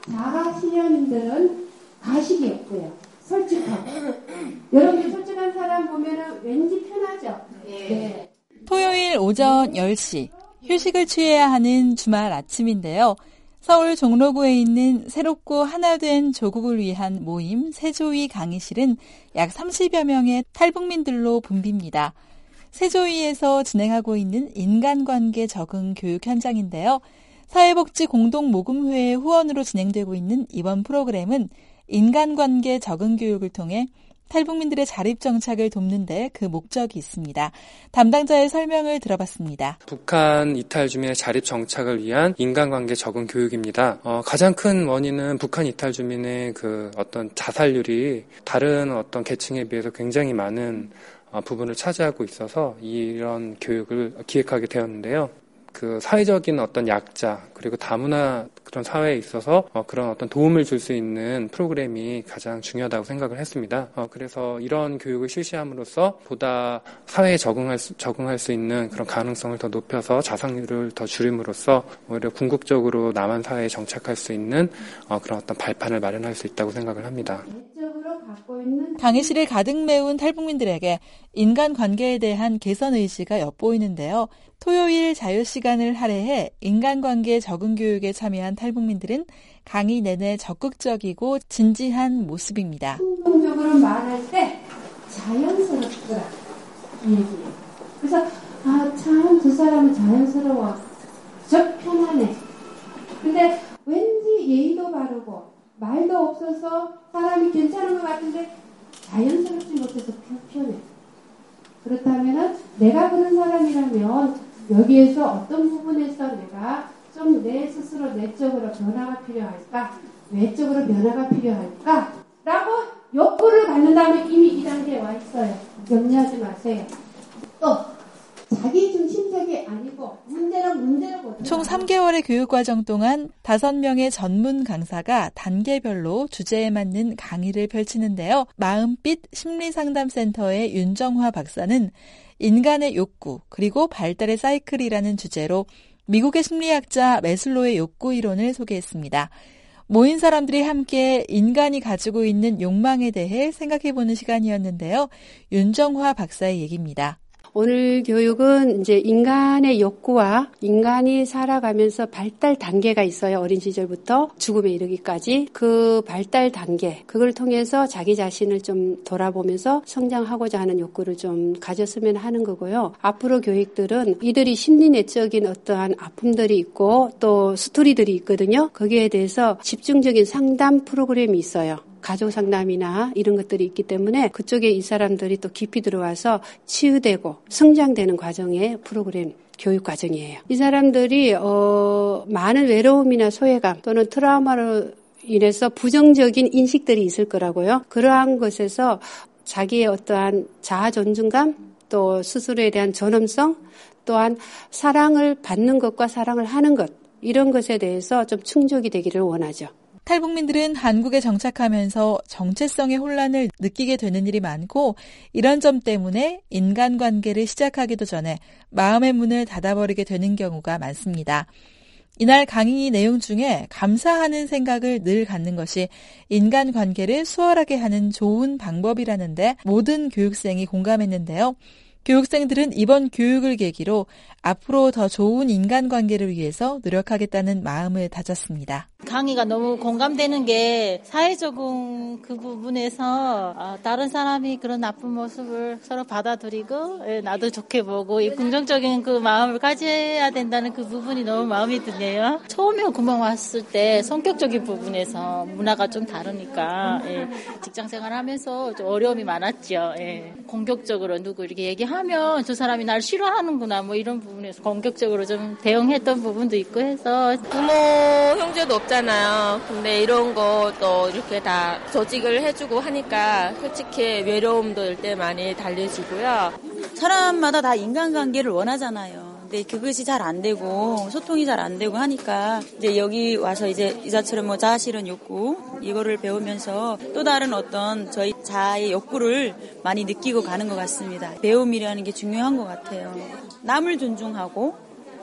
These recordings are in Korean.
자가실현인들은 가식이 없고요. 솔직하고. 여러분들 솔직한 사람 보면은 왠지 편하죠? 네. 토요일 오전 10시, 휴식을 취해야 하는 주말 아침인데요. 서울 종로구에 있는 새롭고 하나된 조국을 위한 모임 세조위 강의실은 약 30여 명의 탈북민들로 붐빕니다. 세조위에서 진행하고 있는 인간관계 적응 교육 현장인데요. 사회복지공동모금회의 후원으로 진행되고 있는 이번 프로그램은 인간관계 적응 교육을 통해 탈북민들의 자립정착을 돕는 데 그 목적이 있습니다. 담당자의 설명을 들어봤습니다. 북한 이탈 주민의 자립정착을 위한 인간관계 적응 교육입니다. 가장 큰 원인은 북한 이탈 주민의 그 어떤 자살률이 다른 어떤 계층에 비해서 굉장히 많은 부분을 차지하고 있어서 이런 교육을 기획하게 되었는데요. 그 사회적인 어떤 약자 그리고 다문화 그런 사회에 있어서 그런 어떤 도움을 줄 수 있는 프로그램이 가장 중요하다고 생각을 했습니다. 그래서 이런 교육을 실시함으로써 보다 사회에 적응할 수 있는 그런 가능성을 더 높여서 자살률을 더 줄임으로써 오히려 궁극적으로 남한 사회에 정착할 수 있는 그런 어떤 발판을 마련할 수 있다고 생각을 합니다. 강의실을 가득 메운 탈북민들에게 인간관계에 대한 개선 의지가 엿보이는데요. 토요일 자유시간을 할애해 인간관계 적응 교육에 참여한 탈북민들은 강의 내내 적극적이고 진지한 모습입니다. 충동적으로 말할 때 자연스럽더라 이 얘기예요. 그래서 참 두 사람은 자연스러워. 적 편하네. 근데 왠지 예의도 바르고 말도 없어서 사람이 괜찮은 것 같은데 자연스럽지 못해서 불편해. 그렇다면 내가 그런 사람이라면 여기에서 어떤 부분에서 내가 좀 내 스스로 내적으로 변화가 필요할까? 외적으로 변화가 필요할까? 라고 욕구를 갖는다면 이미 이 단계에 와 있어요. 염려하지 마세요. 또 자기 중심적이 아니고 문제로 보자. 총 3개월의 교육과정 동안 5명의 전문 강사가 단계별로 주제에 맞는 강의를 펼치는데요. 마음빛 심리상담센터의 윤정화 박사는 인간의 욕구 그리고 발달의 사이클이라는 주제로 미국의 심리학자 매슬로의 욕구 이론을 소개했습니다. 모인 사람들이 함께 인간이 가지고 있는 욕망에 대해 생각해보는 시간이었는데요. 윤정화 박사의 얘기입니다. 오늘 교육은 이제 인간의 욕구와 인간이 살아가면서 발달 단계가 있어요. 어린 시절부터 죽음에 이르기까지 그 발달 단계, 그걸 통해서 자기 자신을 좀 돌아보면서 성장하고자 하는 욕구를 좀 가졌으면 하는 거고요. 앞으로 교육들은 이들이 심리 내적인 어떠한 아픔들이 있고 또 스토리들이 있거든요. 거기에 대해서 집중적인 상담 프로그램이 있어요. 가족 상담이나 이런 것들이 있기 때문에 그쪽에 이 사람들이 또 깊이 들어와서 치유되고 성장되는 과정의 프로그램 교육 과정이에요. 이 사람들이 많은 외로움이나 소외감 또는 트라우마로 인해서 부정적인 인식들이 있을 거라고요. 그러한 것에서 자기의 어떠한 자아 존중감 또 스스로에 대한 존엄성 또한 사랑을 받는 것과 사랑을 하는 것 이런 것에 대해서 좀 충족이 되기를 원하죠. 탈북민들은 한국에 정착하면서 정체성의 혼란을 느끼게 되는 일이 많고 이런 점 때문에 인간관계를 시작하기도 전에 마음의 문을 닫아버리게 되는 경우가 많습니다. 이날 강의 내용 중에 감사하는 생각을 늘 갖는 것이 인간관계를 수월하게 하는 좋은 방법이라는데 모든 교육생이 공감했는데요. 교육생들은 이번 교육을 계기로 앞으로 더 좋은 인간관계를 위해서 노력하겠다는 마음을 다졌습니다. 강의가 너무 공감되는 게 사회적인 그 부분에서 다른 사람이 그런 나쁜 모습을 서로 받아들이고 나도 좋게 보고 이 긍정적인 그 마음을 가져야 된다는 그 부분이 너무 마음에 드네요. 처음에 금방 왔을 때 성격적인 부분에서 문화가 좀 다르니까 직장생활 하면서 좀 어려움이 많았죠. 공격적으로 누구 이렇게 얘기하면 저 사람이 날 싫어하는구나 뭐 이런 부분에서 공격적으로 좀 대응했던 부분도 있고 해서 부모 형제도 없잖아요. 근데 이런 것도 이렇게 다 조직을 해주고 하니까 솔직히 외로움도 일대 많이 달래지고요. 사람마다 다 인간관계를 원하잖아요. 근데 그것이 잘 안 되고 소통이 잘 안 되고 하니까 이제 여기 와서 이제 이자처럼 뭐 자아 실현 욕구 이거를 배우면서 또 다른 어떤 저희 자아의 욕구를 많이 느끼고 가는 것 같습니다. 배움이라는 게 중요한 것 같아요. 남을 존중하고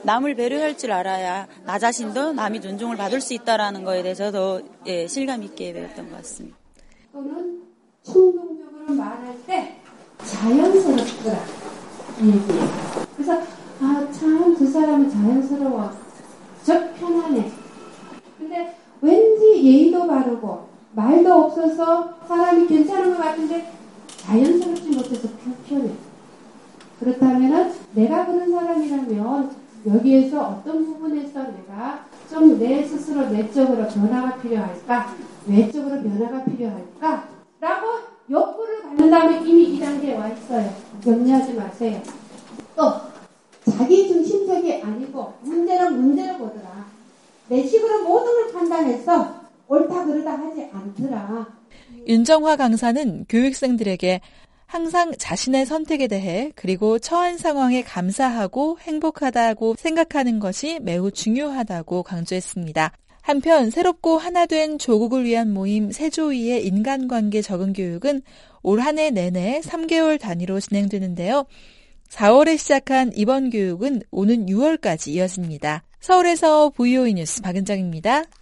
남을 배려할 줄 알아야 나 자신도 남이 존중을 받을 수 있다라는 거에 대해서 더 실감 있게 배웠던 것 같습니다. 또는 충동적으로 말할 때 자연스럽더라 이 얘기예요. 그래서 참 그 사람은 자연스러워, 적 편하네. 근데 왠지 예의도 바르고 말도 없어서 사람이 괜찮은 것 같은데 자연스럽지 못해서 불편해. 그렇다면은 내가 그런 사람이라면 여기에서 어떤 부분에서 내가 좀 내 스스로 내적으로 변화가 필요할까? 외적으로 변화가 필요할까? 라고 욕구를 갖는다면 이미 이 단계에 와 있어요. 염려하지 마세요. 또 자기 중심적이 아니고 문제는 문제를 보더라. 내 식으로 모든 걸 판단해서 옳다 그르다 하지 않더라. 윤정화 강사는 교육생들에게 항상 자신의 선택에 대해 그리고 처한 상황에 감사하고 행복하다고 생각하는 것이 매우 중요하다고 강조했습니다. 한편 새롭고 하나 된 조국을 위한 모임 세조위의 인간관계 적응 교육은 올 한 해 내내 3개월 단위로 진행되는데요. 4월에 시작한 이번 교육은 오는 6월까지 이어집니다. 서울에서 VOE 뉴스 박은정입니다.